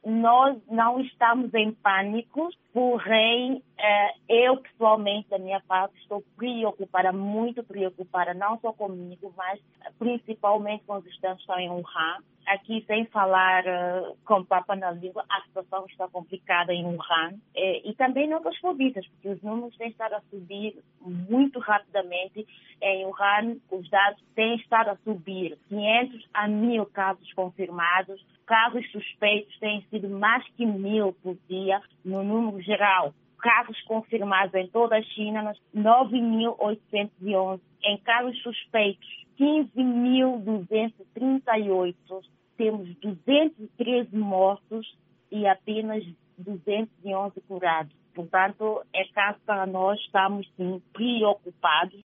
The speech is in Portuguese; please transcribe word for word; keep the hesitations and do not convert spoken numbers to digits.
nós não estamos em pânico, porém, eu pessoalmente, da minha parte, estou preocupada, muito preocupada, não só comigo, mas principalmente com os estudantes que estão em Wuhan. Aqui, sem falar uh, com papa na língua, a situação está complicada em Wuhan. E, e também em outras províncias, porque os números têm estado a subir muito rapidamente. Em Wuhan, os dados têm estado a subir. quinhentos a mil casos confirmados. Casos suspeitos têm sido mais que mil por dia no número geral. Casos confirmados em toda a China, nove mil oitocentos e onze. Em casos suspeitos, quinze mil duzentos e trinta e oito. Temos duzentos e treze mortos e apenas duzentos e onze curados. Portanto, é caso para nós estamos, sim, preocupados